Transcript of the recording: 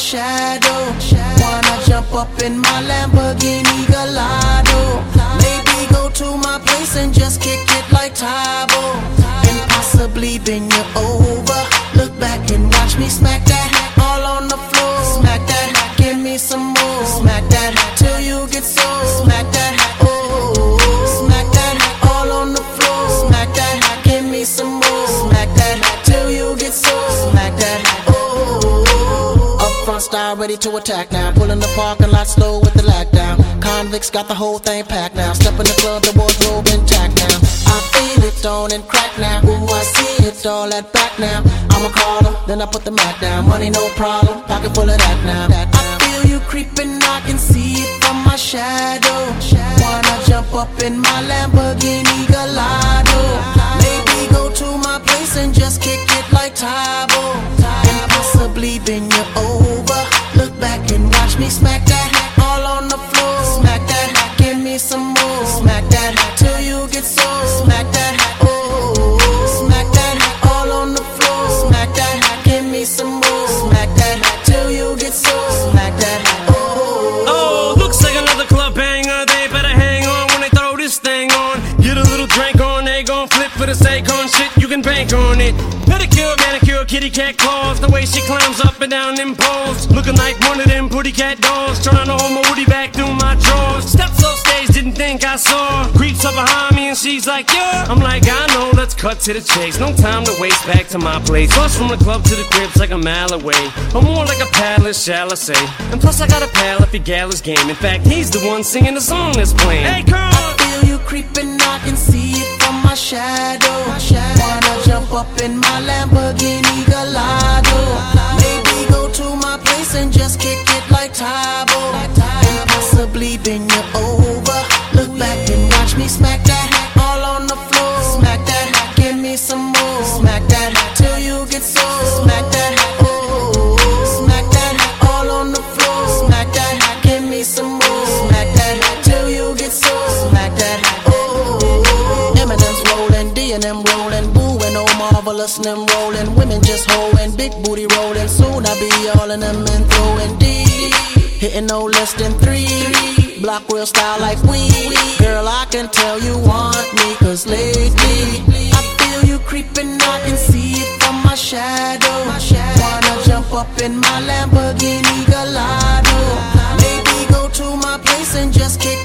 shadow. Wanna jump up in my Lamborghini Gallardo. Maybe go to my place and just kick it like Tybo. And possibly bend you over. Look back and watch me smack that all on the floor. Smack that, give me some more. Smack that till you get sore. Smack that, oh. Smack that all on the floor. Smack that, give me some more. Smack that till you get sore. Smack that, oh. Up front style ready to attack now. Pulling the parking lot slow with the lag down. Convicts got the whole thing packed now. Step in the club, the wardrobe intact now. I feel it on and crack now. Ooh, I see it all at back now. I'ma call her, then I put the Mac down. Money no problem, pocket full of that now. I feel you creeping, I can see it from my shadow. Wanna jump up in my Lamborghini Gallardo. Maybe go to my place and just kick it like Tybo. And possibly bend you over. Look back and watch me smack that all on the floor. Smack that, give me some more. Smack that till you get sore. Smack that, oh. Smack that all on the floor. Smack that, give me some more. Smack that till you get sore. Smack that, oh. Oh, looks like another club banger. They better hang on when they throw this thing on. Get a little drink on, they gon' flip for the sake on shit. You can bank on it. Pedicure, manicure, kitty cat claws. The way she climbs up and down them poles, looking like one of them pretty cat dolls. Trying to hold my woody back through my drawers. Steps off stage, didn't think I saw. Creeps up behind me and she's like, yeah. I'm like, I know, let's cut to the chase. No time to waste, back to my place. Bus from the club to the crib's like a mile away, or more like a palace, shall I say. And plus I got a pal if he gal is game. In fact, he's the one singing the song that's playing. Hey girl, I feel you creeping, I can see it from my shadow. Wanna jump up in my Lamborghini Gallardo. Maybe go to my place and just kick it like Tybo. And possibly bend you over. Look back and watch me smack that all on the floor. Smack that, give me some more. Smack that till you get sore. Smack that, oh. Smack that all on the floor. Smack that, give me some more. Smack that till you get sore. Smack that, oh. Eminem's rolling, D and M rolling, Boo and Oh Marvelous and them rolling. Women just hoeing, big booty rolling. Soon I be all in them and throwing D. Hitting no less than 3. Block real style like we. Girl, I can tell you want me, cause lately I feel you creeping, I can see it from my shadow. Wanna jump up in my Lamborghini Gallardo. Maybe go to my place and just kick